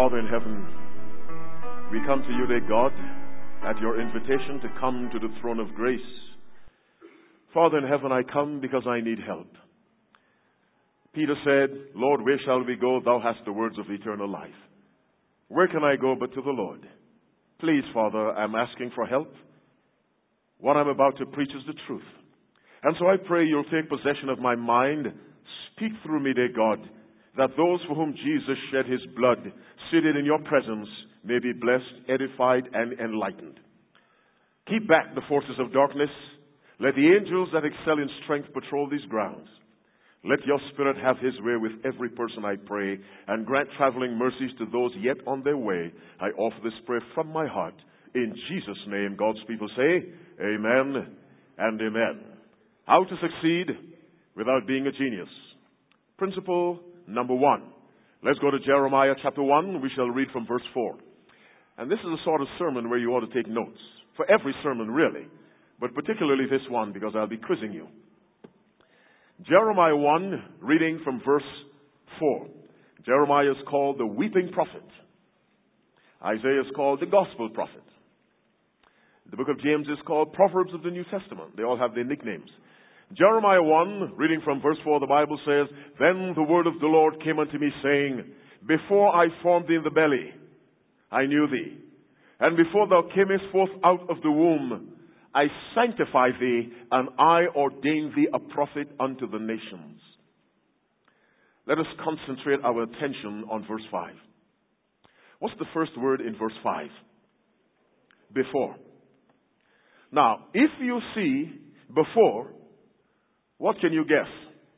Father in heaven, we come to you, dear God, at your invitation to come to the throne of grace. Father in heaven, I come because I need help. Peter said, Lord, where shall we go? Thou hast the words of eternal life. Where can I go but to the Lord? Please, Father, I'm asking for help. What I'm about to preach is the truth. And so I pray you'll take possession of my mind. Speak through me, dear God, that those for whom Jesus shed his blood, seated in your presence, may be blessed, edified, and enlightened. Keep back the forces of darkness. Let the angels that excel in strength patrol these grounds. Let your Spirit have his way with every person, I pray, and grant traveling mercies to those yet on their way. I offer this prayer from my heart. In Jesus' name, God's people say, Amen and Amen. How to succeed without being a genius. Principle number 1. Let's go to Jeremiah chapter 1. We shall read from verse 4. And this is a sort of sermon where you ought to take notes. For every sermon, really. But particularly this one, because I'll be quizzing you. Jeremiah 1, reading from verse 4. Jeremiah is called the weeping prophet. Isaiah is called the gospel prophet. The book of James is called Proverbs of the New Testament. They all have their nicknames. Jeremiah 1, reading from verse 4, the Bible says, Then the word of the Lord came unto me, saying, Before I formed thee in the belly, I knew thee. And before thou camest forth out of the womb, I sanctify thee, and I ordain thee a prophet unto the nations. Let us concentrate our attention on verse 5. What's the first word in verse 5? Before. Now, if you see before, what can you guess?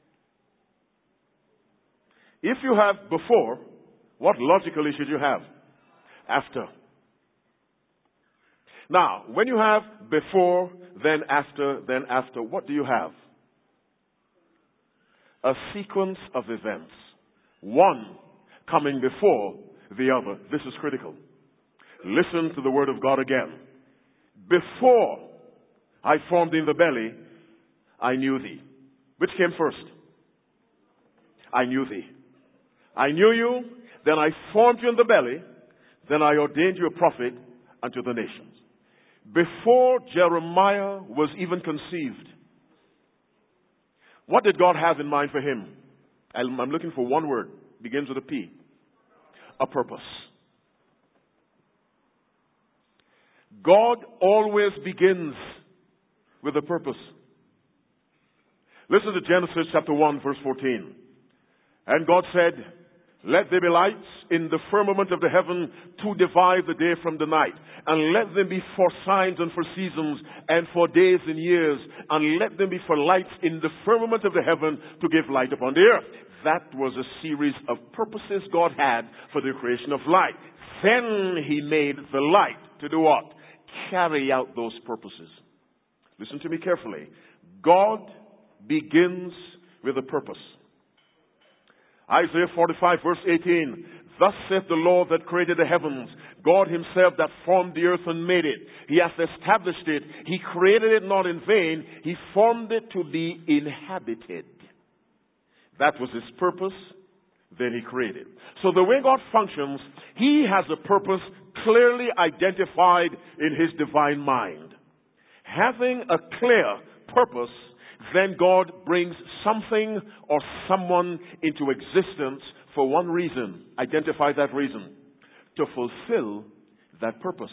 If you have before, what logically should you have? After. Now, when you have before, then after, what do you have? A sequence of events. One coming before the other. This is critical. Listen to the word of God again. Before I formed thee in the belly, I knew thee. Which came first? I knew thee. I knew you, then I formed you in the belly, then I ordained you a prophet unto the nations. Before Jeremiah was even conceived, what did God have in mind for him? I'm looking for one word. Begins with a P. A purpose. God always begins with a purpose. Listen to Genesis chapter 1 verse 14. And God said, Let there be lights in the firmament of the heaven to divide the day from the night. And let them be for signs and for seasons and for days and years. And let them be for lights in the firmament of the heaven to give light upon the earth. That was a series of purposes God had for the creation of light. Then he made the light to do what? Carry out those purposes. Listen to me carefully. God begins with a purpose. Isaiah 45 verse 18. Thus saith the Lord that created the heavens, God himself that formed the earth and made it. He hath established it. He created it not in vain. He formed it to be inhabited. That was his purpose. Then he created. So the way God functions, he has a purpose clearly identified in his divine mind. Having a clear purpose, then God brings something or someone into existence for one reason. Identify that reason. To fulfill that purpose.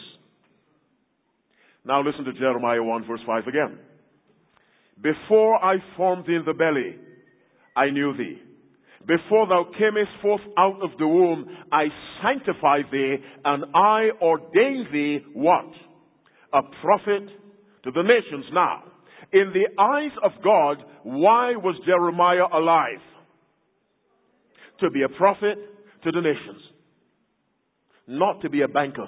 Now listen to Jeremiah 1 verse 5 again. Before I formed thee in the belly, I knew thee. Before thou camest forth out of the womb, I sanctified thee, and I ordained thee what? A prophet to the nations. Now, in the eyes of God, why was Jeremiah alive? To be a prophet to the nations. Not to be a banker.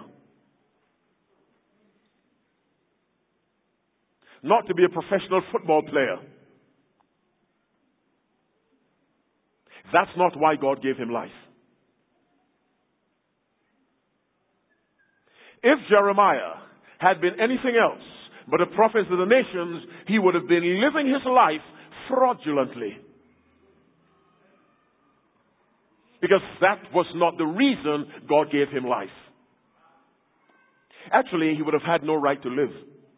Not to be a professional football player. That's not why God gave him life. If Jeremiah had been anything else but a prophet to the nations, he would have been living his life fraudulently. Because that was not the reason God gave him life. Actually, he would have had no right to live.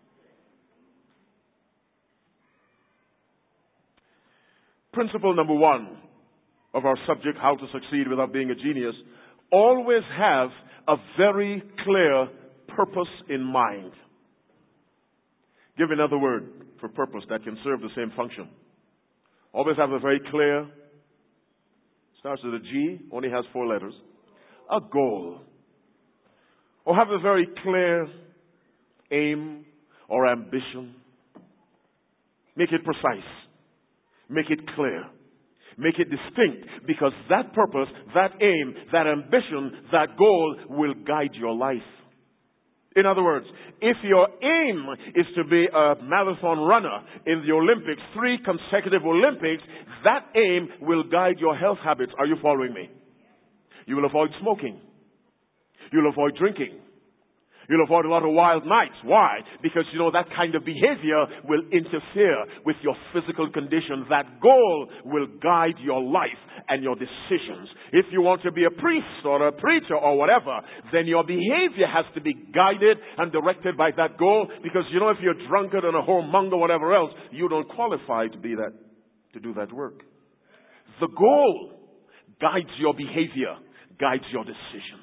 Principle number 1 of our subject, how to succeed without being a genius, always have a very clear purpose in mind. Give another word for purpose that can serve the same function. Always have a very clear, starts with a G, only has 4 letters, a goal. Or have a very clear aim or ambition. Make it precise. Make it clear. Make it distinct, because that purpose, that aim, that ambition, that goal will guide your life. In other words, if your aim is to be a marathon runner in the Olympics, 3 consecutive Olympics, that aim will guide your health habits. Are you following me? You will avoid smoking. You'll avoid drinking. You'll avoid a lot of wild nights. Why? Because, that kind of behavior will interfere with your physical condition. That goal will guide your life and your decisions. If you want to be a priest or a preacher or whatever, then your behavior has to be guided and directed by that goal. Because, if you're a drunkard and a whoremonger or whatever else, you don't qualify to do that work. The goal guides your behavior, guides your decisions.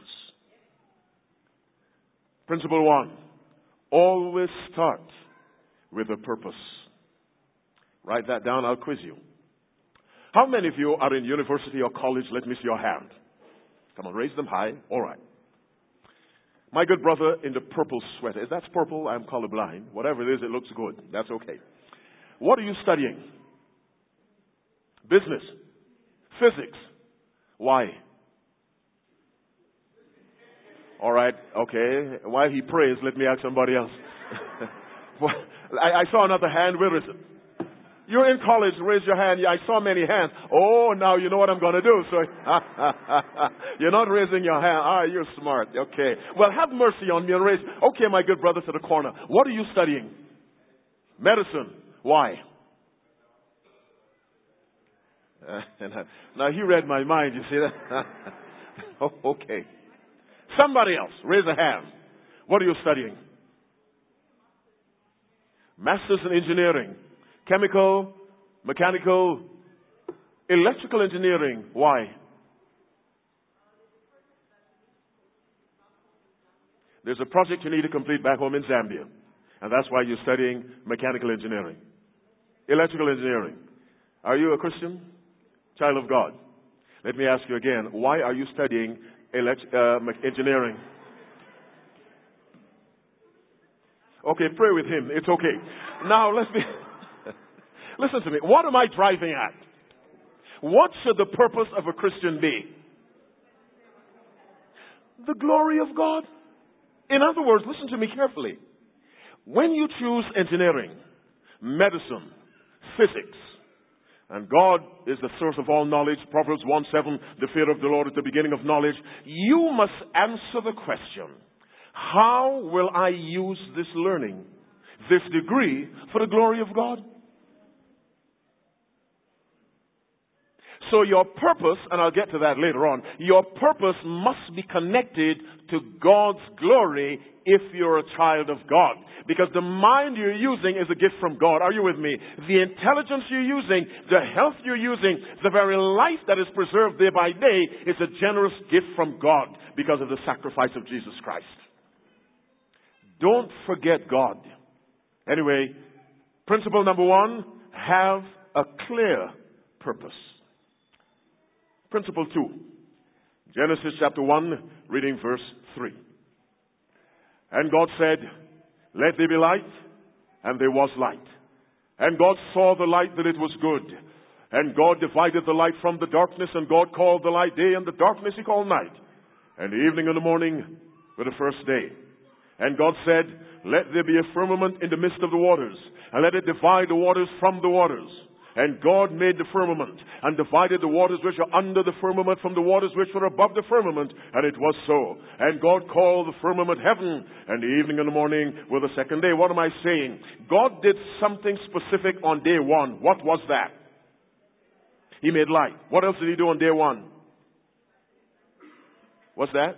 Principle 1, always start with a purpose. Write that down, I'll quiz you. How many of you are in university or college? Let me see your hand. Come on, raise them high. All right. My good brother in the purple sweater. If that's purple, I'm colorblind. Whatever it is, it looks good. That's okay. What are you studying? Business. Physics. Why? All right, okay. While he prays, let me ask somebody else. Well, I saw another hand. Where is it? You're in college. Raise your hand. Yeah, I saw many hands. Oh, now you know what I'm going to do. So you're not raising your hand. Ah, you're smart. Okay. Well, have mercy on me and raise. Okay, my good brother to the corner. What are you studying? Medicine. Why? Now he read my mind. You see that? Oh, okay. Somebody else, raise a hand. What are you studying? Masters in engineering, chemical, mechanical, electrical engineering. Why? There's a project you need to complete back home in Zambia, and that's why you're studying mechanical engineering, electrical engineering. Are you a Christian? Child of God? Let me ask you again. Why are you studying engineering? Okay, pray with him. It's okay. Now, listen to me. What am I driving at? What should the purpose of a Christian be? The glory of God. In other words, listen to me carefully. When you choose engineering, medicine, physics, and God is the source of all knowledge. Proverbs 1:7, the fear of the Lord is the beginning of knowledge. You must answer the question, how will I use this learning, this degree, for the glory of God? So your purpose, and I'll get to that later on, your purpose must be connected to God's glory if you're a child of God. Because the mind you're using is a gift from God. Are you with me? The intelligence you're using, the health you're using, the very life that is preserved day by day is a generous gift from God because of the sacrifice of Jesus Christ. Don't forget God. Anyway, principle number 1, have a clear purpose. Principle 2, Genesis chapter 1, reading verse 3. And God said, let there be light, and there was light. And God saw the light that it was good. And God divided the light from the darkness, and God called the light day, and the darkness he called night. And the evening and the morning were the first day. And God said, let there be a firmament in the midst of the waters, and let it divide the waters from the waters. And God made the firmament, and divided the waters which are under the firmament from the waters which were above the firmament. And it was so. And God called the firmament heaven, and the evening and the morning were the second day. What am I saying? God did something specific on day 1. What was that? He made light. What else did he do on day 1? What's that?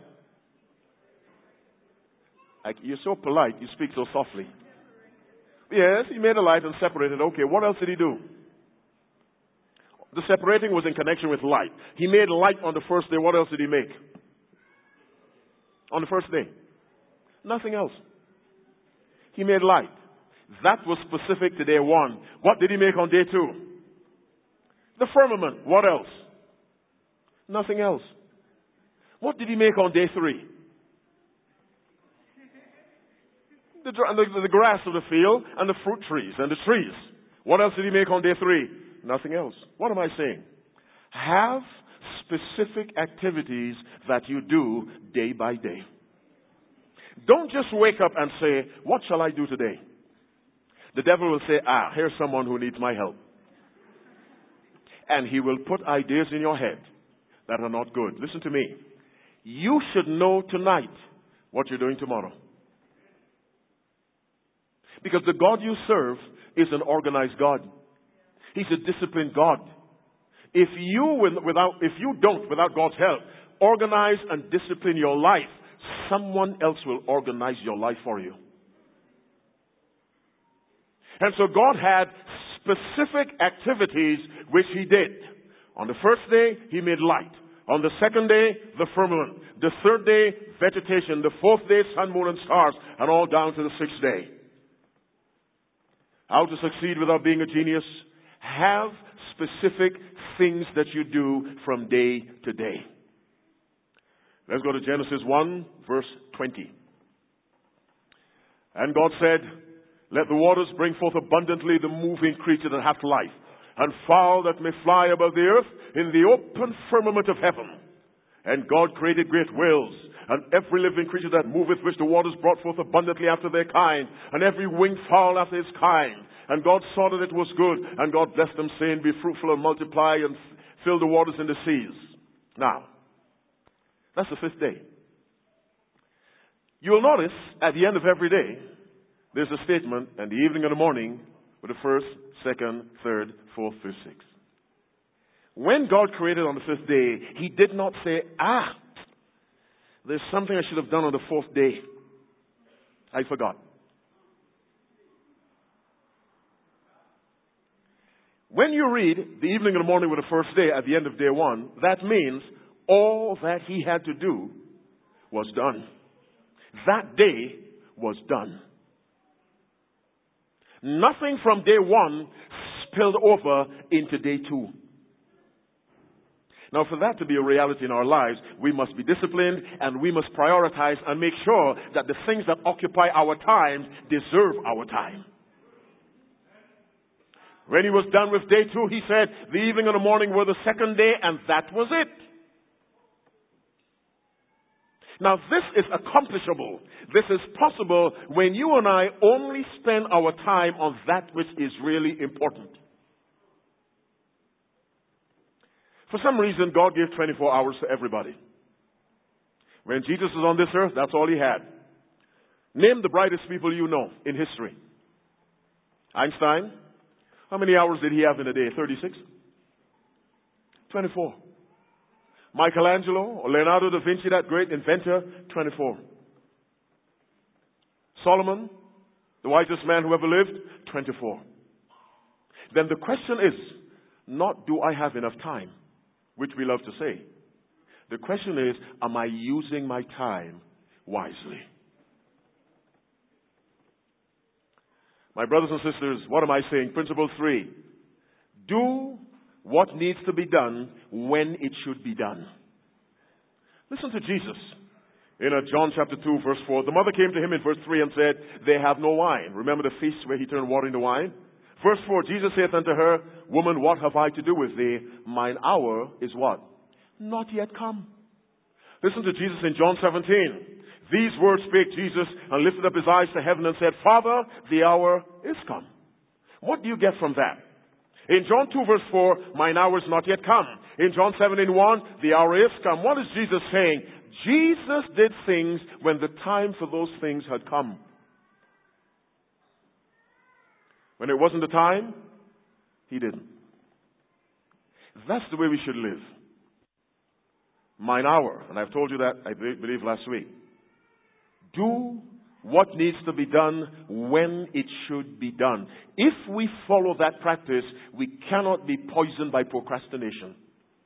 Like, you're so polite, you speak so softly. Yes, he made a light and separated. Okay, what else did he do? The separating was in connection with light. He made light on the first day. What else did he make? On the first day? Nothing else. He made light. That was specific to day one. What did he make on day two? The firmament. What else? Nothing else. What did he make on day three? The grass of the field and the fruit trees and the trees. What else did he make on day three? Nothing else. What am I saying? Have specific activities that you do day by day. Don't just wake up and say, what shall I do today? The devil will say, here's someone who needs my help. And he will put ideas in your head that are not good. Listen to me. You should know tonight what you're doing tomorrow. Because the God you serve is an organized God. He's a disciplined God. If you don't, without God's help, organize and discipline your life, someone else will organize your life for you. And so God had specific activities which he did. On the first day, he made light. On the second day, the firmament. The third day, vegetation. The fourth day, sun, moon, and stars. And all down to the sixth day. How to succeed without being a genius? Have specific things that you do from day to day. Let's go to Genesis 1, verse 20. And God said, let the waters bring forth abundantly the moving creature that hath life, and fowl that may fly above the earth in the open firmament of heaven. And God created great whales, and every living creature that moveth, which the waters brought forth abundantly after their kind, and every winged fowl after his kind. And God saw that it was good, and God blessed them, saying, be fruitful and multiply, and fill the waters in the seas. Now, that's the fifth day. You'll notice at the end of every day, there's a statement, and the evening and the morning were the first, second, third, fourth, fifth, sixth. When God created on the fifth day, he did not say, there's something I should have done on the fourth day. I forgot. When you read the evening and the morning were the first day at the end of day one, that means all that he had to do was done. That day was done. Nothing from day one spilled over into day two. Now, for that to be a reality in our lives, we must be disciplined and we must prioritize and make sure that the things that occupy our time deserve our time. When he was done with day two, he said, the evening and the morning were the second day, and that was it. Now, this is accomplishable. This is possible when you and I only spend our time on that which is really important. For some reason, God gave 24 hours to everybody. When Jesus was on this earth, that's all he had. Name the brightest people you know in history. Einstein. How many hours did he have in a day? 36? 24. Michelangelo or Leonardo da Vinci, that great inventor, 24. Solomon, the wisest man who ever lived, 24. Then the question is, not do I have enough time, which we love to say. The question is, am I using my time wisely? My brothers and sisters, what am I saying? Principle 3. Do what needs to be done when it should be done. Listen to Jesus. In John chapter 2, verse 4, the mother came to him in verse 3 and said, they have no wine. Remember the feast where he turned water into wine? Verse 4, Jesus saith unto her, woman, what have I to do with thee? Mine hour is what? Not yet come. Listen to Jesus in John 17. These words spake Jesus and lifted up his eyes to heaven and said, Father, the hour is come. What do you get from that? In John 2 verse 4, mine hour is not yet come. In John 17:1, the hour is come. What is Jesus saying? Jesus did things when the time for those things had come. When it wasn't the time, he didn't. That's the way we should live. mine hour. And I've told you that, I believe, last week. Do what needs to be done when it should be done. If we follow that practice, we cannot be poisoned by procrastination.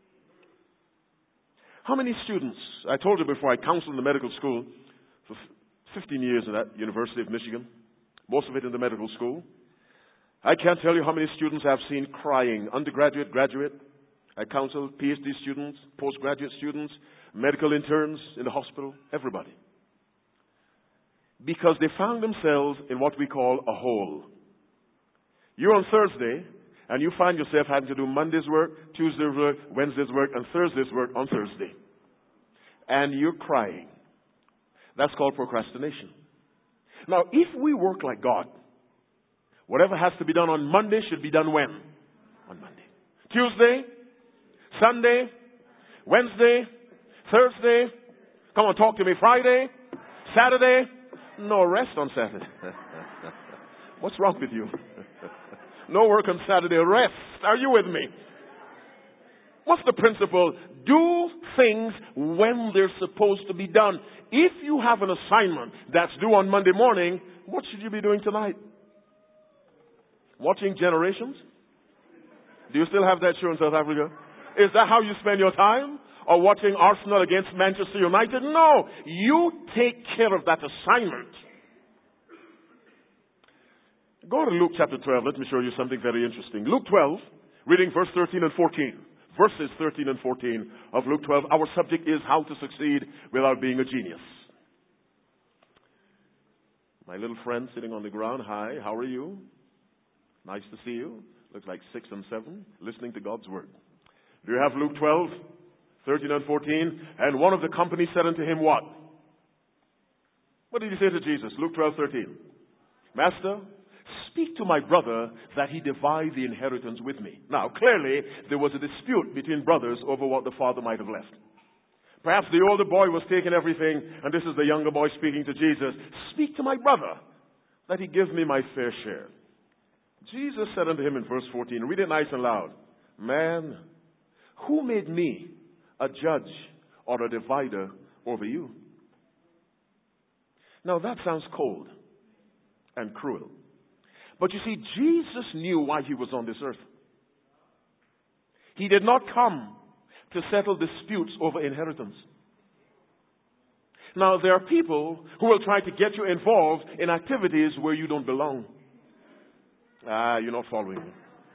How many students, I told you before, I counseled in the medical school for 15 years in that University of Michigan, most of it in the medical school. I can't tell you how many students I've seen crying, undergraduate, graduate. I counsel PhD students, postgraduate students, medical interns in the hospital, everybody. Because they found themselves in what we call a hole. You're on Thursday, and you find yourself having to do Monday's work, Tuesday's work, Wednesday's work, and Thursday's work on Thursday. And you're crying. That's called procrastination. Now, if we work like God, whatever has to be done on Monday should be done when? On Monday. Tuesday, Sunday, Wednesday, Thursday. Come on, talk to me. Friday, Saturday. No rest on Saturday. What's wrong with you? No work on Saturday, rest. Are you with me? What's the principle? Do things when they're supposed to be done. If you have an assignment that's due on Monday morning, what should you be doing tonight? Watching Generations? Do you still have that show in South Africa? Is that how you spend your time? Or watching Arsenal against Manchester United? No. You take care of that assignment. Go to Luke chapter 12. Let me show you something very interesting. Luke 12, reading verse 13 and 14. Verses 13 and 14 of Luke 12. Our subject is how to succeed without being a genius. My little friend sitting on the ground. Hi, how are you? Nice to see you. Looks like 6 and 7, listening to God's word. Do you have Luke 12, 13 and 14? And one of the company said unto him, what? What did he say to Jesus? Luke 12, 13. Master, speak to my brother that he divide the inheritance with me. Now, clearly, there was a dispute between brothers over what the father might have left. Perhaps the older boy was taking everything, and this is the younger boy speaking to Jesus. Speak to my brother that he give me my fair share. Jesus said unto him in verse 14, read it nice and loud. Man, who made me a judge or a divider over you? Now that sounds cold and cruel. But you see, Jesus knew why he was on this earth. He did not come to settle disputes over inheritance. Now there are people who will try to get you involved in activities where you don't belong. You're not following me.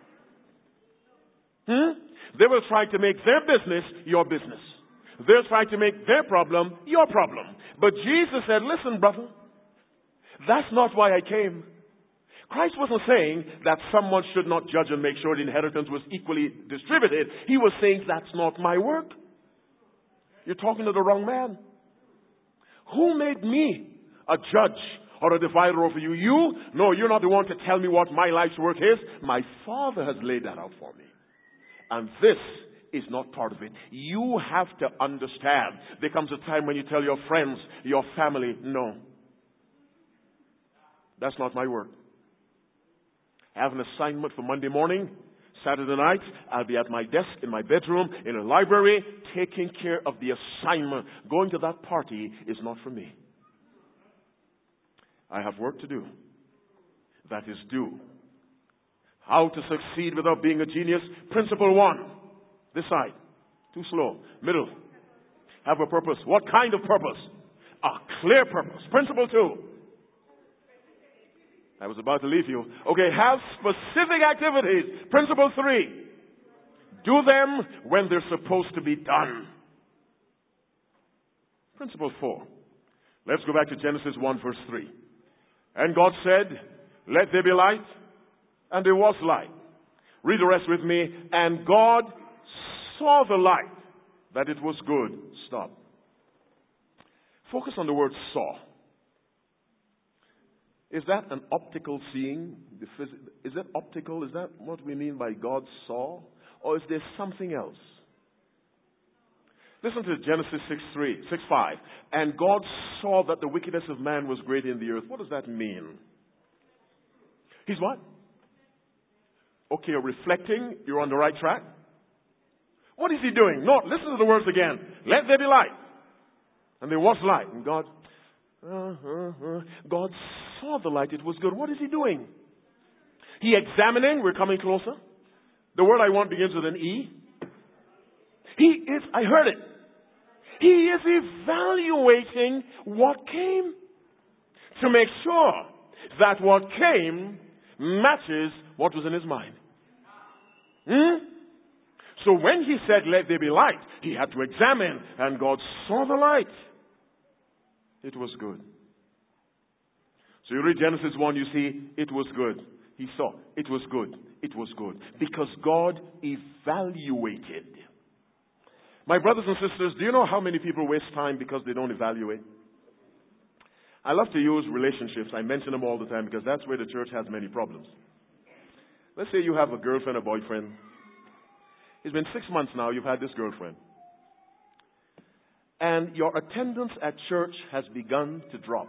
They will try to make their business your business. They'll try to make their problem your problem. But Jesus said, listen, brother, that's not why I came. Christ wasn't saying that someone should not judge and make sure the inheritance was equally distributed. He was saying that's not my work. You're talking to the wrong man. Who made me a judge or a divider over you? You? No, you're not the one to tell me what my life's work is. My Father has laid that out for me. And this is not part of it. You have to understand. There comes a time when you tell your friends, your family, no. That's not my work. I have an assignment for Monday morning. Saturday night, I'll be at my desk, in my bedroom, in a library, taking care of the assignment. Going to that party is not for me. I have work to do. That is due. How to succeed without being a genius. Principle 1. This side. Too slow. Middle. Have a purpose. What kind of purpose? A clear purpose. Principle 2. I was about to leave you. Okay, have specific activities. Principle 3. Do them when they're supposed to be done. Principle 4. Let's go back to Genesis 1 verse 3. And God said, let there be light. And there was light. Read the rest with me. And God saw the light, that it was good. Stop. Focus on the word saw. Is that an optical seeing? Is that optical? Is that what we mean by God saw? Or is there something else? Listen to Genesis 6:5. And God saw that the wickedness of man was great in the earth. What does that mean? He's what? Okay, you're reflecting. You're on the right track. What is he doing? No, listen to the words again. Let there be light. And there was light. And God saw the light. It was good. What is he doing? He examining. We're coming closer. The word I want begins with an E. I heard it. He is evaluating what came to make sure that what came matches what was in his mind. So when he said, let there be light, he had to examine, and God saw the light. It was good. So you read Genesis 1, you see, it was good. He saw, it was good. It was good. Because God evaluated. My brothers and sisters, do you know how many people waste time because they don't evaluate? I love to use relationships. I mention them all the time because that's where the church has many problems. Let's say you have a girlfriend or boyfriend. It's been 6 months now you've had this girlfriend. And your attendance at church has begun to drop.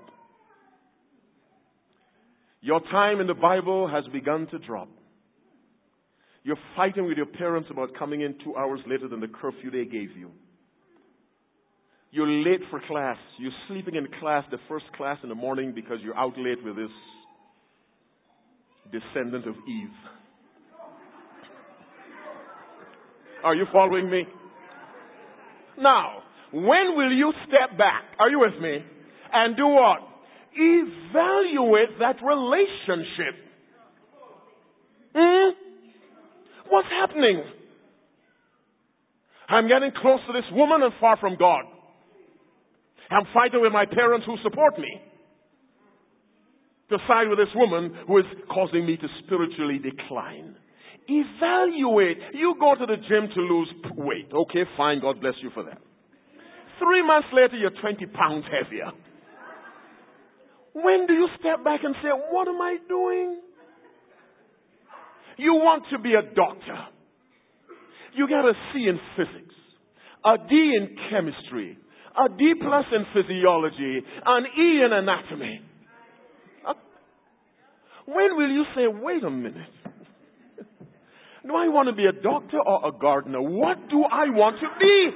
Your time in the Bible has begun to drop. You're fighting with your parents about coming in 2 hours later than the curfew they gave you. You're late for class. You're sleeping in class, the first class in the morning, because you're out late with this descendant of Eve. Are you following me? Now, when will you step back? Are you with me? And do what? Evaluate that relationship. What's happening? I'm getting close to this woman and far from God. I'm fighting with my parents who support me to side with this woman who is causing me to spiritually decline. Evaluate. You go to the gym to lose weight. Okay, fine. God bless you for that. 3 months later, you're 20 pounds heavier. When do you step back and say, what am I doing? You want to be a doctor. You got a C in physics, a D in chemistry, a D plus in physiology, an E in anatomy. When will you say, wait a minute? Do I want to be a doctor or a gardener? What do I want to be?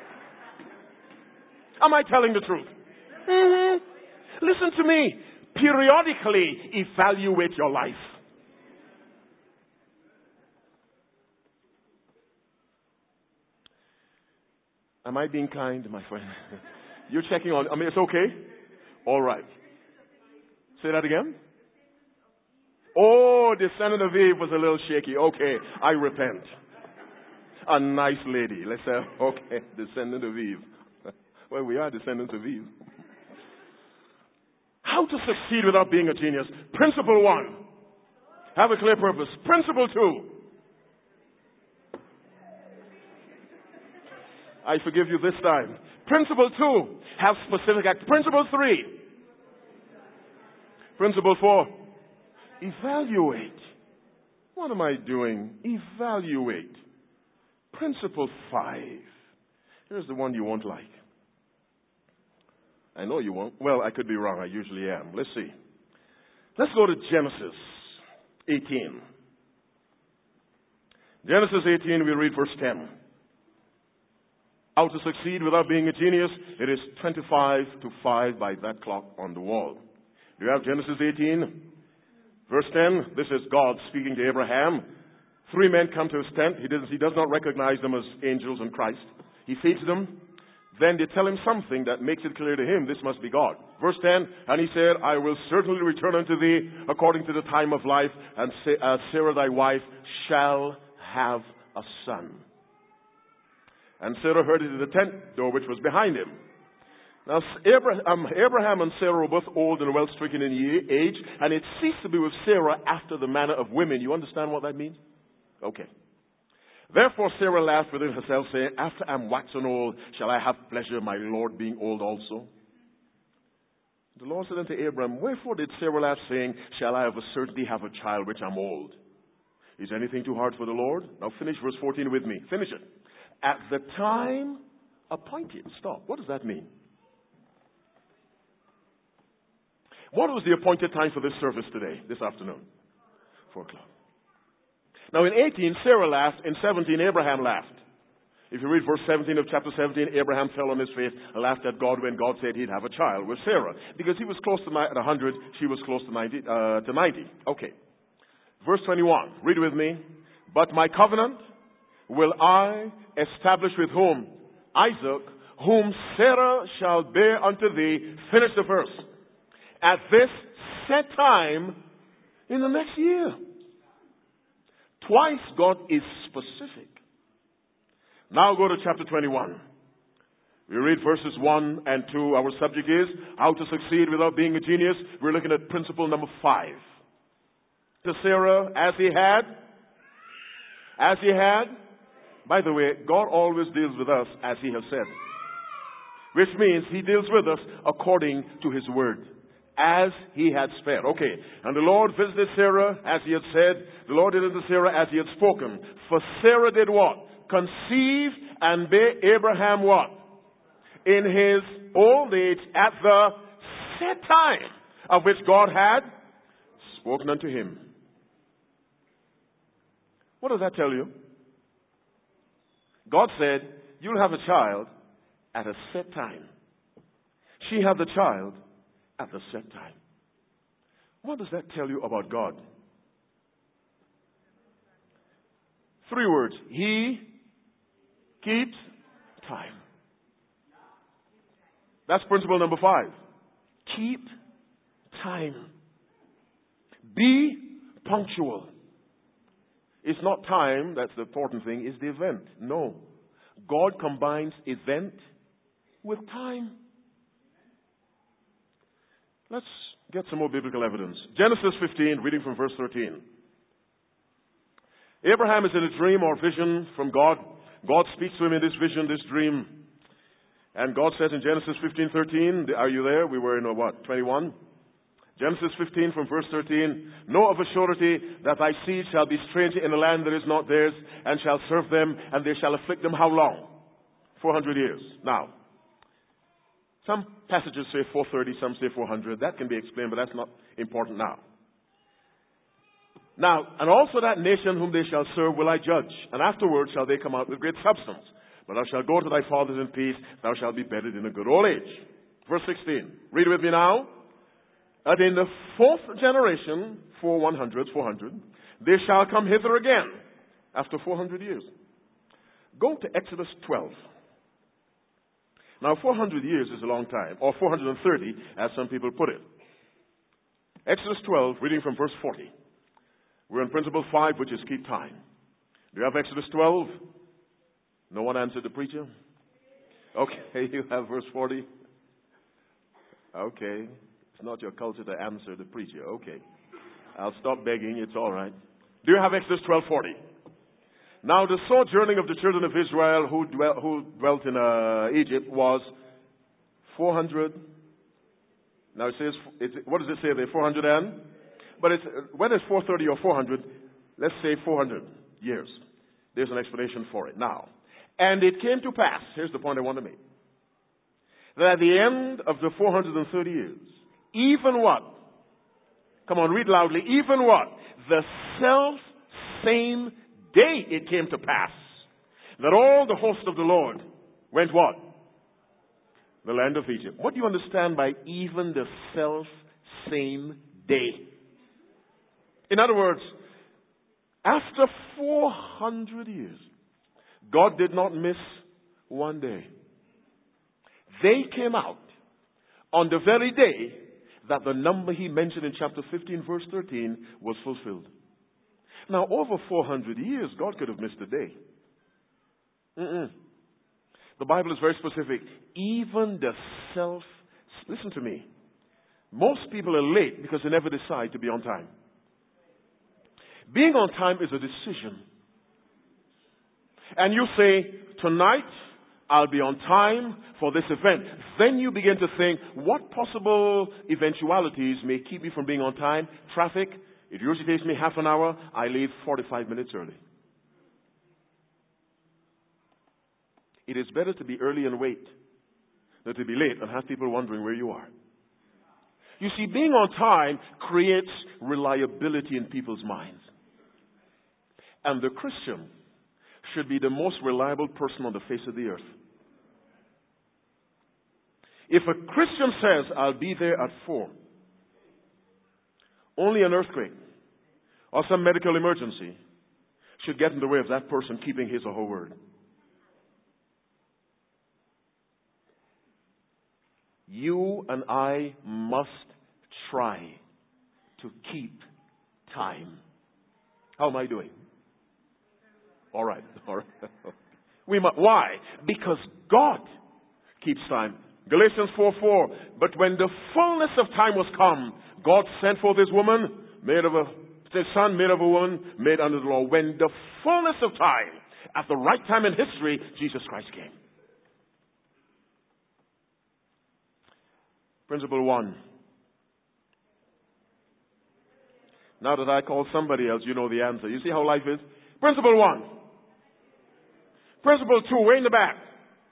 Am I telling the truth? Listen to me. Periodically evaluate your life. Am I being kind, my friend? You're checking on. It's okay? All right. Say that again. Oh, descendant of Eve was a little shaky. Okay, I repent. A nice lady. Let's say, okay, descendant of Eve. Well, we are descendants of Eve. How to succeed without being a genius. Principle 1. Have a clear purpose. Principle 2. I forgive you this time. Principle 2. Have specific act. Principle 3. Principle 4. Evaluate. What am I doing? Evaluate. Principle 5. Here's the one you won't like. I know you won't. Well, I could be wrong. I usually am. Let's see. Let's go to Genesis 18. Genesis 18, we read verse 10. How to succeed without being a genius. It is 25 to 5 by that clock on the wall. Do you have Genesis 18? Verse 10, this is God speaking to Abraham. 3 men come to his tent. He does not recognize them as angels in Christ. He feeds them. Then they tell him something that makes it clear to him this must be God. Verse 10, and he said, I will certainly return unto thee according to the time of life, and Sarah thy wife shall have a son. And Sarah heard it at the tent door which was behind him. Now Abraham and Sarah were both old and well stricken in age, and it ceased to be with Sarah after the manner of women. You understand what that means? Okay. Therefore Sarah laughed within herself, saying, after I'm waxen old, shall I have pleasure, my Lord being old also? The Lord said unto Abram, wherefore did Sarah laugh, saying, shall I of a certainty have a child which I'm old? Is anything too hard for the Lord? Now finish verse 14 with me. Finish it. At the time appointed. Stop. What does that mean? What was the appointed time for this service today, this afternoon? 4 o'clock. Now in 18, Sarah laughed. In 17, Abraham laughed. If you read verse 17 of chapter 17, Abraham fell on his face and laughed at God when God said he'd have a child with Sarah. Because he was close to 100, she was close to 90. Okay. Verse 21, read with me. But my covenant will I establish with whom? Isaac, whom Sarah shall bear unto thee. Finish the verse. At this set time in the next year. Twice God is specific. Now go to chapter 21. We read verses 1 and 2. Our subject is how to succeed without being a genius. We're looking at principle number 5. To Sarah, as he had. By the way, God always deals with us as he has said. Which means he deals with us according to his word. As he had spared. Okay. And the Lord visited Sarah as he had said. The Lord did unto Sarah as he had spoken. For Sarah did what? Conceive and bear Abraham what? In his old age at the set time of which God had spoken unto him. What does that tell you? God said, you'll have a child at a set time. She had the child at the set time. What does that tell you about God? 3 words. He keeps time. That's principle number 5. Keep time. Be punctual. It's not time that's the important thing, it's the event. No. God combines event with time. Let's get some more biblical evidence. Genesis 15, reading from verse 13. Abraham is in a dream or vision from God. God speaks to him in this vision, this dream. And God says in Genesis 15:13, are you there? We were in 21? Genesis 15 from verse 13. Know of a surety that thy seed shall be stranger in a land that is not theirs, and shall serve them, and they shall afflict them how long? 400 years. Now, some passages say 430, some say 400. That can be explained, but that's not important now. Now, and also that nation whom they shall serve will I judge, and afterwards shall they come out with great substance. But thou shalt go to thy fathers in peace, thou shalt be bedded in a good old age. Verse 16. Read with me now. And in the 4th generation, 400, they shall come hither again, after 400 years. Go to Exodus 12. Now, 400 years is a long time, or 430, as some people put it. Exodus 12, reading from verse 40. We're on principle 5, which is keep time. Do you have Exodus 12? No one answered the preacher? Okay, you have verse 40? Okay. It's not your culture to answer the preacher. Okay. I'll stop begging. It's all right. Do you have Exodus 12:40? Now the sojourning of the children of Israel who dwelt in Egypt was 400. Now it says, what does it say there? 400 and? But whether it's 430 or 400, let's say 400 years. There's an explanation for it. Now, and it came to pass, here's the point I want to make, that at the end of the 430 years, even what? Come on, read loudly. Even what? The self-same day it came to pass that all the host of the Lord went what? The land of Egypt. What do you understand by even the self-same day? In other words, after 400 years, God did not miss one day. They came out on the very day that the number he mentioned in chapter 15, verse 13 was fulfilled. Now, over 400 years, God could have missed a day. The Bible is very specific. Even the listen to me. Most people are late because they never decide to be on time. Being on time is a decision. And you say, tonight, I'll be on time for this event. Then you begin to think, what possible eventualities may keep me from being on time? Traffic. It usually takes me half an hour. I leave 45 minutes early. It is better to be early and wait than to be late and have people wondering where you are. You see, being on time creates reliability in people's minds. And the Christian should be the most reliable person on the face of the earth. If a Christian says, I'll be there at 4, only an earthquake or some medical emergency should get in the way of that person keeping his or her word. You and I must try to keep time. How am I doing? All right. Why? Because God keeps time. Galatians 4:4. But when the fullness of time was come, God sent forth his son made of a woman, made under the law. When the fullness of time, at the right time in history, Jesus Christ came. Principle 1. Now that I call somebody else, you know the answer. You see how life is? Principle 1. Principle 2, way in the back.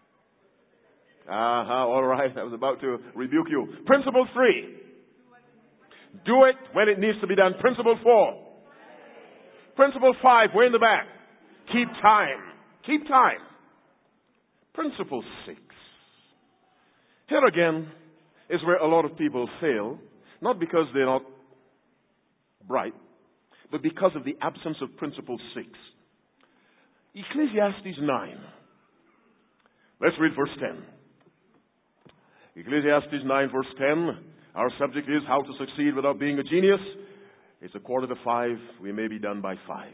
All right. I was about to rebuke you. Principle 3. Do it when it needs to be done. Principle 4. Principle 5, way in the back. Keep time. Keep time. Principle 6. Here again is where a lot of people fail, not because they're not bright, but because of the absence of principle 6. Ecclesiastes 9. Let's read verse 10. Ecclesiastes 9 verse 10. Our subject is how to succeed without being a genius. It's 4:45. We may be done by 5.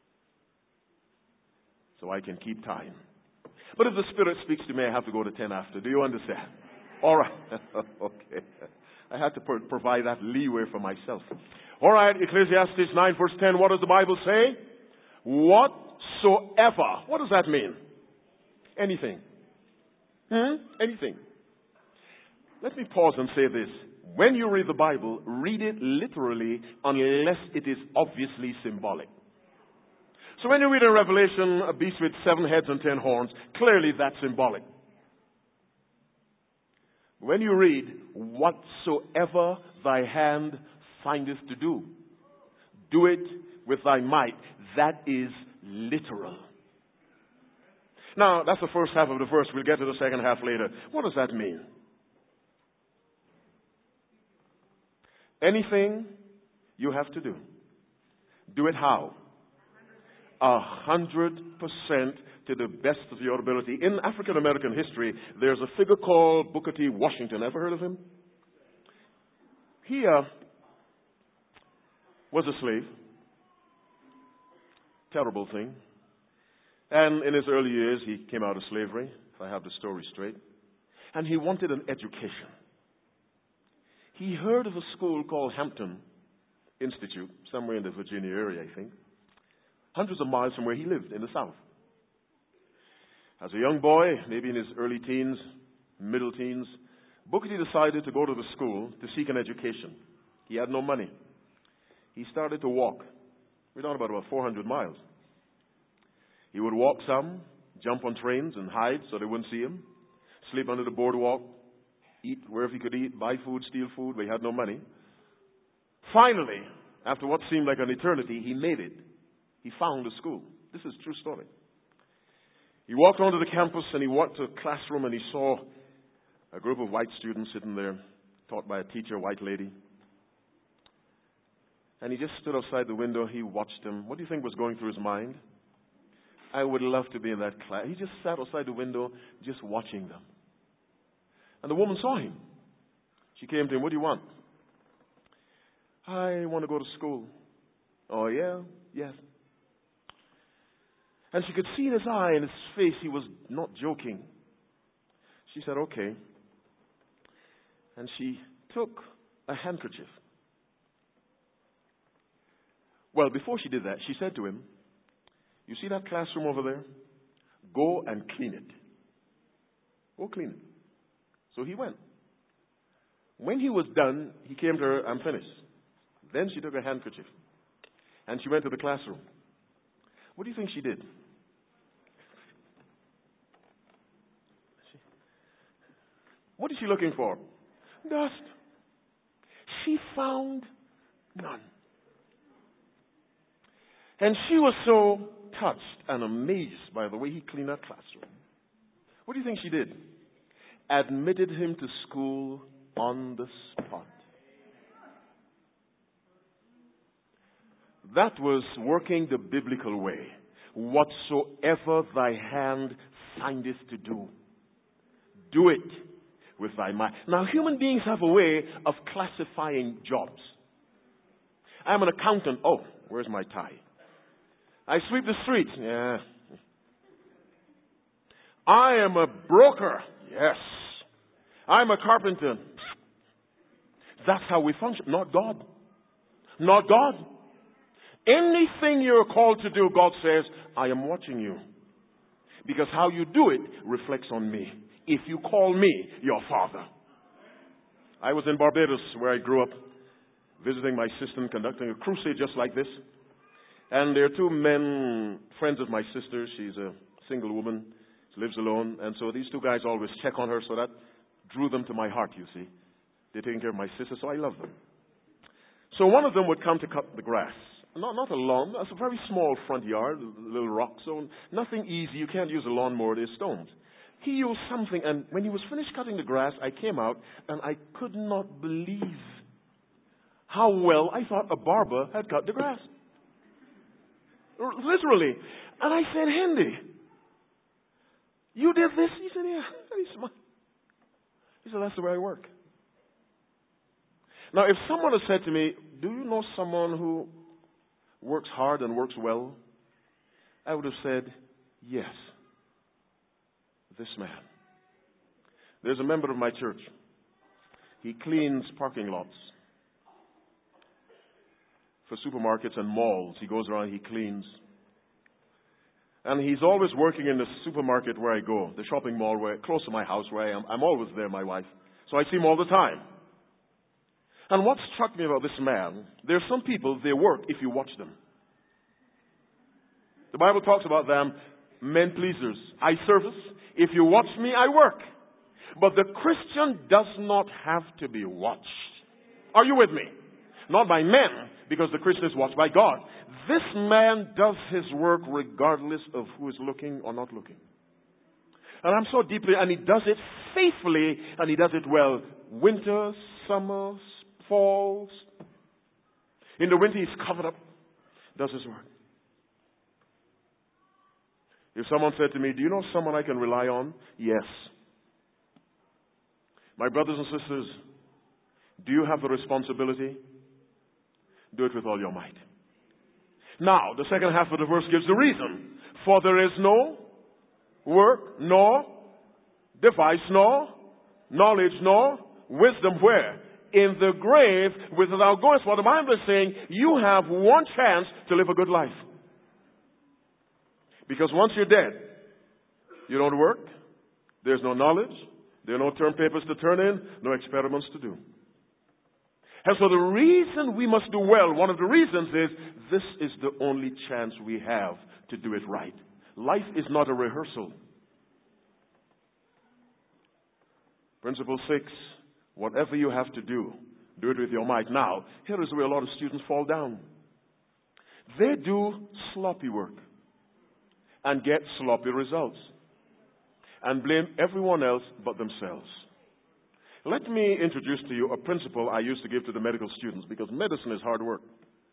So I can keep time. But if the Spirit speaks to me, I have to go to 10 after. Do you understand? All right. Okay. I had to provide that leeway for myself. All right. Ecclesiastes 9 verse 10. What does the Bible say? Whatsoever. What does that mean? Anything. Anything. Let me pause and say this. When you read the Bible, read it literally unless it is obviously symbolic. So when you read in Revelation a beast with 7 heads and 10 horns, clearly that's symbolic. When you read, whatsoever thy hand findeth to do, do it with thy might. That is literal. Now, that's the first half of the verse. We'll get to the second half later. What does that mean? Anything you have to do, do it how? 100% to the best of your ability. In African American history, there's a figure called Booker T. Washington. Ever heard of him? He was a slave. Terrible thing. And in his early years, he came out of slavery, if I have the story straight. And he wanted an education. He heard of a school called Hampton Institute, somewhere in the Virginia area, I think. Hundreds of miles from where he lived, in the South. As a young boy, maybe in his early teens, middle teens, Booker T decided to go to the school to seek an education. He had no money. He started to walk. We're talking about 400 miles. He would walk some, jump on trains and hide so they wouldn't see him, sleep under the boardwalk, eat wherever he could eat, buy food, steal food, but he had no money. Finally, after what seemed like an eternity, he made it. He found a school. This is a true story. He walked onto the campus and he walked to a classroom and he saw a group of white students sitting there, taught by a teacher, a white lady. And he just stood outside the window. He watched them. What do you think was going through his mind? I would love to be in that class. He just sat outside the window just watching them. And the woman saw him. She came to him, what do you want? I want to go to school. Oh, yeah? Yes. And she could see in his eye and his face he was not joking. She said, okay. And she took a handkerchief. Well, before she did that, she said to him, you see that classroom over there? Go and clean it. Go clean it. So he went. When he was done, he came to her, I'm finished. Then she took a handkerchief and she went to the classroom. What do you think she did? What is she looking for? Dust. She found none. And she was so touched and amazed by the way he cleaned that classroom. What do you think she did? Admitted him to school on the spot. That was working the biblical way. Whatsoever thy hand findeth to do, do it with thy mind. Now, human beings have a way of classifying jobs. I'm an accountant. Oh, where's my tie? I sweep the streets. Yeah. I am a broker. Yes. I'm a carpenter. That's how we function. Not God. Not God. Anything you're called to do, God says, I am watching you. Because how you do it reflects on me. If you call me your father. I was in Barbados, where I grew up, visiting my sister and conducting a crusade just like this. And there are two men, friends of my sister. She's a single woman. She lives alone. And so these two guys always check on her, so that drew them to my heart, you see. They're taking care of my sister, so I love them. So one of them would come to cut the grass. Not a lawn. It's a very small front yard, a little rock zone. Nothing easy. You can't use a lawnmower. There's stones. He used something, and when he was finished cutting the grass, I came out, and I could not believe how well I thought a barber had cut the grass. Literally. And I said, Hendy, you did this? He said, yeah. And he smiled. He said, that's the way I work. Now, if someone had said to me, do you know someone who works hard and works well? I would have said, yes. This man. There's a member of my church. He cleans parking lots for supermarkets and malls. He goes around, he cleans. And he's always working in the supermarket where I go, the shopping mall close to my house where I am. I'm always there, my wife. So I see him all the time. And what struck me about this man, there are some people, they work if you watch them. The Bible talks about them, men pleasers, eye service. If you watch me, I work. But the Christian does not have to be watched. Are you with me? Not by men, because the Christian is watched by God. This man does his work regardless of who is looking or not looking. And I'm so deeply, and he does it faithfully, and he does it well. Winter, summer, falls. In the winter, he's covered up, does his work. If someone said to me, do you know someone I can rely on? Yes. My brothers and sisters, do you have the responsibility? Do it with all your might. Now, the second half of the verse gives the reason. For there is no work, nor device, nor knowledge, nor wisdom where? In the grave without going. So the Bible is saying you have one chance to live a good life. Because once you're dead, you don't work, there's no knowledge, there are no term papers to turn in, no experiments to do. And so the reason we must do well, one of the reasons is this is the only chance we have to do it right. Life is not a rehearsal. Principle 6, whatever you have to do, do it with your might. Now, here is where a lot of students fall down. They do sloppy work and get sloppy results and blame everyone else but themselves. Let me introduce to you a principle I used to give to the medical students, because medicine is hard work.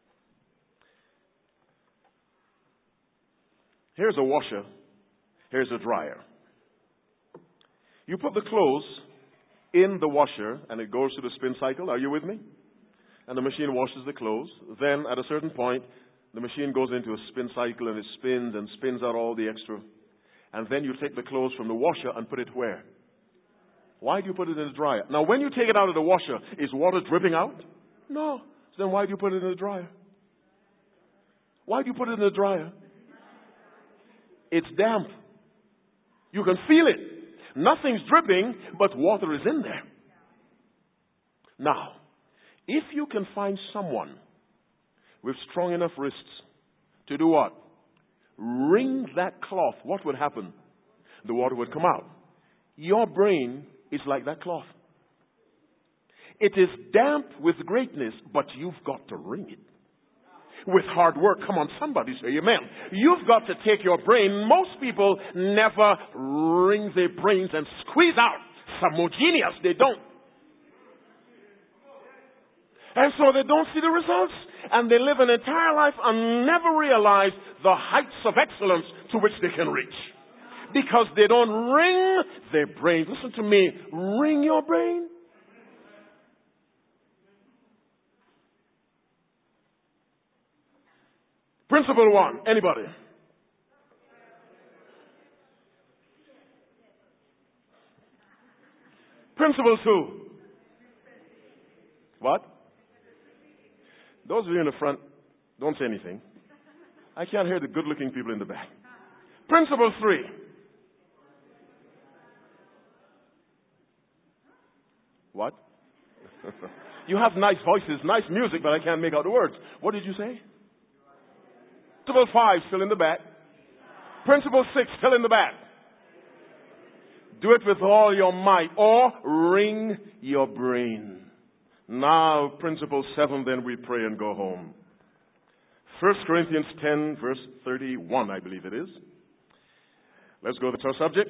Here's a washer. Here's a dryer. You put the clothes in the washer and it goes through the spin cycle. Are you with me? And the machine washes the clothes. Then at a certain point, the machine goes into a spin cycle and it spins and spins out all the extra. And then you take the clothes from the washer and put it where? Why do you put it in the dryer? Now, when you take it out of the washer, is water dripping out? No. So then why do you put it in the dryer? Why do you put it in the dryer? It's damp. You can feel it. Nothing's dripping, but water is in there. Now, if you can find someone with strong enough wrists to do what? Wring that cloth, what would happen? The water would come out. Your brain is like that cloth. It is damp with greatness, but you've got to wring it. with hard work. Come on, somebody say amen. You've got to take your brain. Most people never wring their brains and squeeze out some more genius. They don't. And so they don't see the results. And they live an entire life and never realize the heights of excellence to which they can reach. Because they don't wring their brains. Listen to me. Wring your brain. Principle 1. Anybody? Principle 2. What? Those of you in the front, don't say anything. I can't hear the good-looking people in the back. Principle 3. What? You have nice voices, nice music, but I can't make out the words. What did you say? Principle 5, still in the back. Principle 6, still in the back. Do it with all your might or wring your brain. Now, principle 7, then we pray and go home. 1 Corinthians 10, verse 31, I believe it is. Let's go to our subject.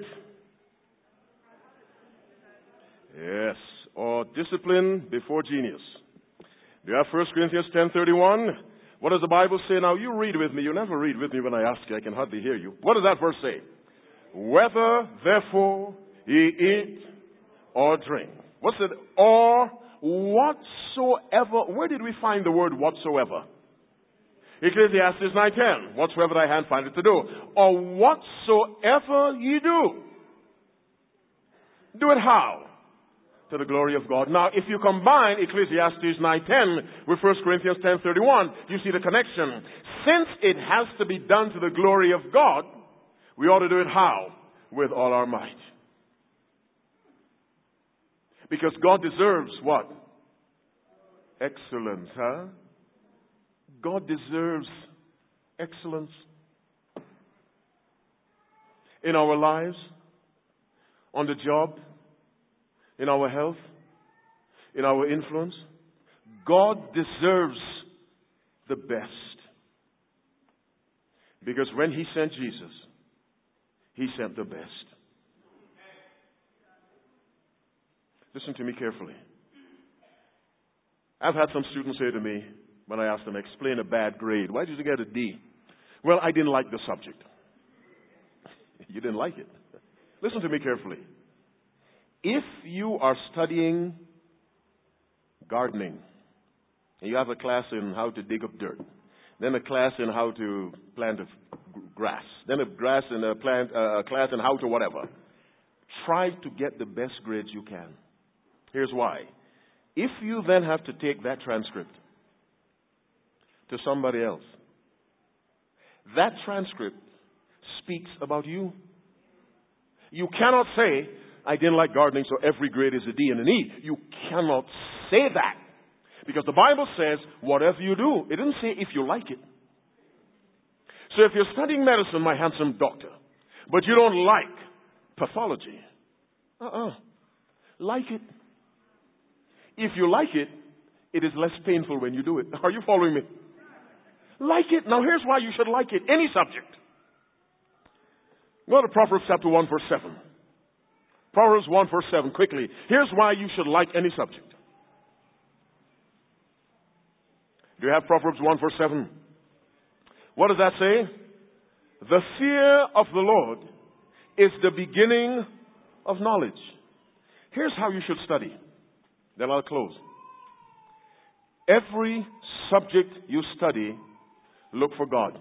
Yes, or discipline before genius. Do you have 1 Corinthians 10:31? What does the Bible say? Now, you read with me. You never read with me when I ask you. I can hardly hear you. What does that verse say? Whether, therefore, ye eat or drink. What's it? Or whatsoever. Where did we find the word whatsoever? Ecclesiastes 9:10. Whatsoever thy hand findeth to do. Or whatsoever ye do. Do it how? To the glory of God. Now, if you combine Ecclesiastes 9:10 with 1 Corinthians 10:31, you see the connection. Since it has to be done to the glory of God, we ought to do it how? With all our might. Because God deserves what? Excellence, huh? God deserves excellence in our lives, on the job, in our health, in our influence. God deserves the best. Because when He sent Jesus, He sent the best. Listen to me carefully. I've had some students say to me, when I asked them, explain a bad grade. Why did you get a D? Well, I didn't like the subject. You didn't like it. Listen to me carefully. If you are studying gardening, and you have a class in how to dig up dirt, then a class in how to plant grass, then a class in how to whatever, try to get the best grades you can. Here's why. If you then have to take that transcript to somebody else, that transcript speaks about you. You cannot say, I didn't like gardening, so every grade is a D and an E. You cannot say that. Because the Bible says, whatever you do, it didn't say if you like it. So if you're studying medicine, my handsome doctor, but you don't like pathology, like it. If you like it, it is less painful when you do it. Are you following me? Like it. Now here's why you should like it. Any subject. Go to Proverbs chapter 1 verse 7. Proverbs 1 verse 7, quickly. Here's why you should like any subject. Do you have Proverbs 1 verse 7? What does that say? The fear of the Lord is the beginning of knowledge. Here's how you should study. Then I'll close. Every subject you study, look for God.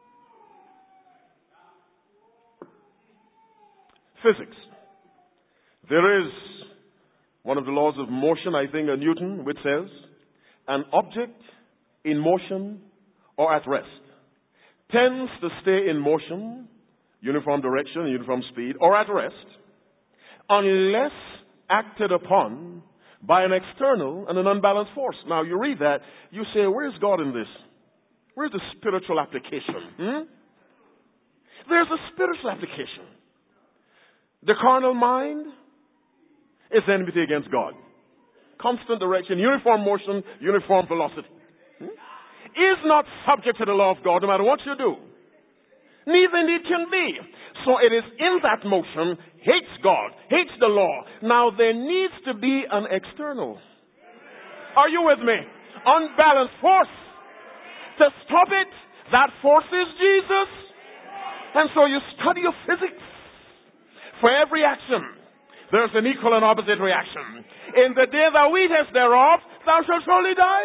Physics. There is one of the laws of motion, I think, Newton, which says, an object in motion or at rest tends to stay in motion, uniform direction, uniform speed, or at rest, unless acted upon by an external and an unbalanced force. Now, you read that, you say, where's God in this? Where's the spiritual application? There's a spiritual application. The carnal mind is enmity against God. Constant direction, uniform motion, uniform velocity. is not subject to the law of God no matter what you do. Neither indeed can be. So it is in that motion, hates God, hates the law. Now there needs to be an external. Are you with me? Unbalanced force. To stop it, that force is Jesus. And so you study your physics. For every action, there's an equal and opposite reaction. In the day thou eatest thereof, thou shalt surely die.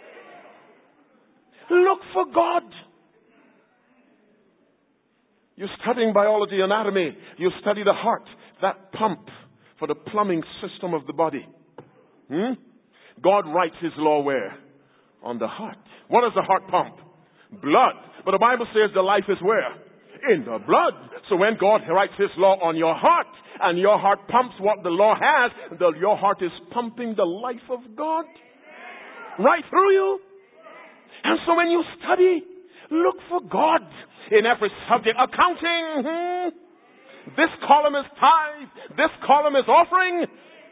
Look for God. You're studying biology, anatomy. You study the heart, that pump for the plumbing system of the body. God writes His law where? On the heart. What does the heart pump? Blood. But the Bible says the life is where? In the blood. So when God writes His law on your heart, and your heart pumps what the law has, your heart is pumping the life of God right through you. And so when you study, look for God in every subject. Accounting. This column is tithe. This column is offering.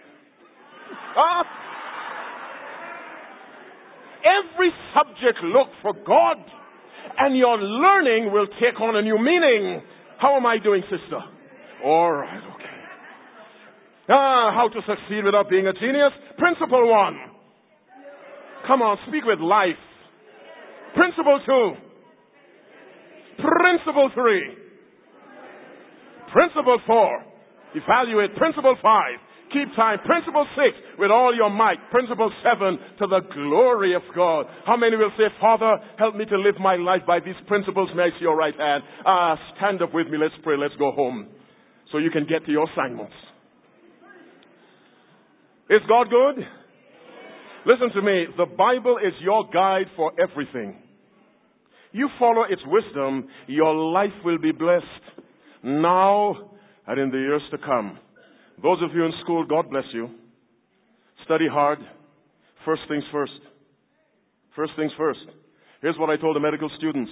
Every subject, look for God. And your learning will take on a new meaning. How am I doing, sister? All right, okay. How to succeed without being a genius? Principle 1. Come on, speak with life. Principle 2. Principle 3. Principle 4. Evaluate. Principle 5. Keep time. Principle 6. With all your might. Principle 7. To the glory of God. How many will say, Father, help me to live my life by these principles? May I see your right hand? Stand up with me. Let's pray. Let's go home. So you can get to your assignments. Is God good? Listen to me. The Bible is your guide for everything. You follow its wisdom, your life will be blessed now and in the years to come. Those of you in school, God bless you. Study hard. First things first. First things first. Here's what I told the medical students.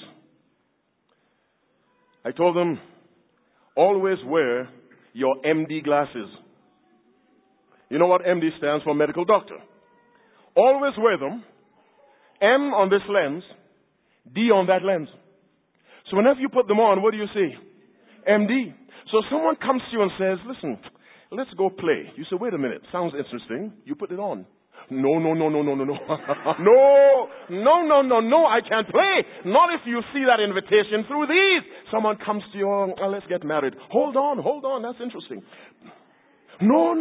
I told them, always wear your MD glasses. You know what MD stands for? Medical doctor. Always wear them. M on this lens, D on that lens. So whenever you put them on, what do you see? MD. So someone comes to you and says, listen, let's go play. You say, wait a minute, sounds interesting. You put it on. No. No, I can't play. Not if you see that invitation through these. Someone comes to you, let's get married. Hold on, that's interesting. No.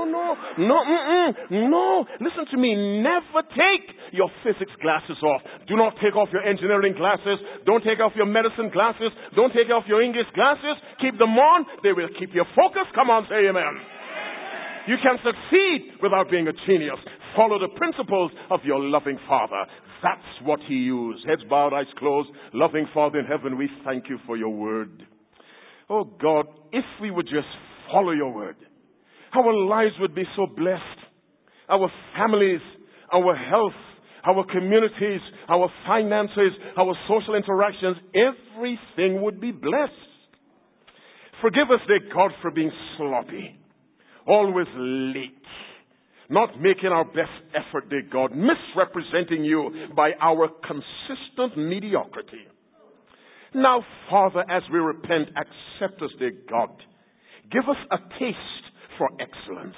Listen to me. Never take your physics glasses off. Do not take off your engineering glasses. Don't take off your medicine glasses. Don't take off your English glasses. Keep them on. They will keep you focused. Come on, say amen. You can succeed without being a genius. Follow the principles of your loving Father. That's what He used. Heads bowed, eyes closed. Loving Father in heaven, we thank You for Your word. Oh God, if we would just follow Your word, our lives would be so blessed. Our families, our health, our communities, our finances, our social interactions, everything would be blessed. Forgive us, dear God, for being sloppy, always late, not making our best effort, dear God, misrepresenting You by our consistent mediocrity. Now, Father, as we repent, accept us, dear God. Give us a taste for excellence.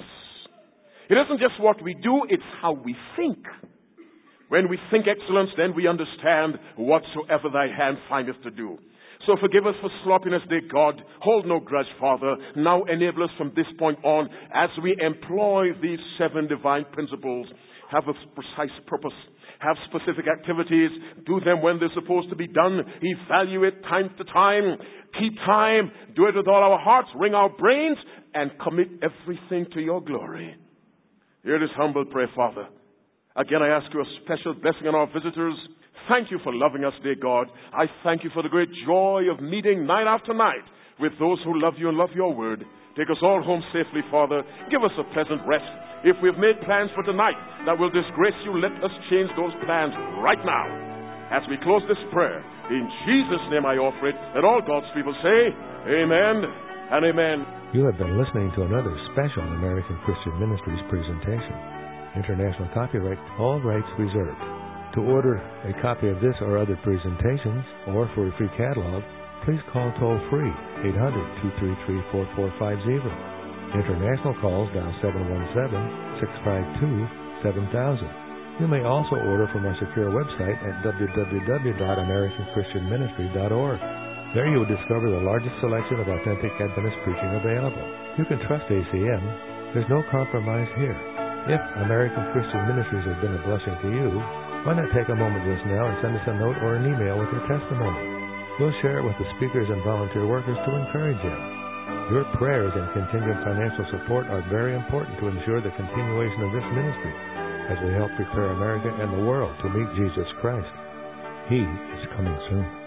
It isn't just what we do, it's how we think. When we think excellence, then we understand whatsoever Thy hand findeth to do. So forgive us for sloppiness, dear God. Hold no grudge, Father. Now enable us from this point on as we employ these 7 divine principles. Have a precise purpose. Have specific activities. Do them when they're supposed to be done. Evaluate time to time. Keep time. Do it with all our hearts. Wring our brains. And commit everything to Your glory. Hear this humble prayer, Father. Again, I ask You a special blessing on our visitors. Thank You for loving us, dear God. I thank You for the great joy of meeting night after night with those who love You and love Your word. Take us all home safely, Father. Give us a pleasant rest. If we've made plans for tonight that will disgrace You, let us change those plans right now. As we close this prayer, in Jesus' name I offer it. And all God's people say, amen and amen. You have been listening to another special American Christian Ministries presentation. International copyright, all rights reserved. To order a copy of this or other presentations, or for a free catalog, please call toll-free 800-233-4450. International calls dial 717-652-7000. You may also order from our secure website at www.americanchristianministry.org. There you will discover the largest selection of authentic Adventist preaching available. You can trust ACM. There's no compromise here. If American Christian Ministries has been a blessing to you, why not take a moment just now and send us a note or an email with your testimony? We'll share it with the speakers and volunteer workers to encourage you. Your prayers and continued financial support are very important to ensure the continuation of this ministry as we help prepare America and the world to meet Jesus Christ. He is coming soon.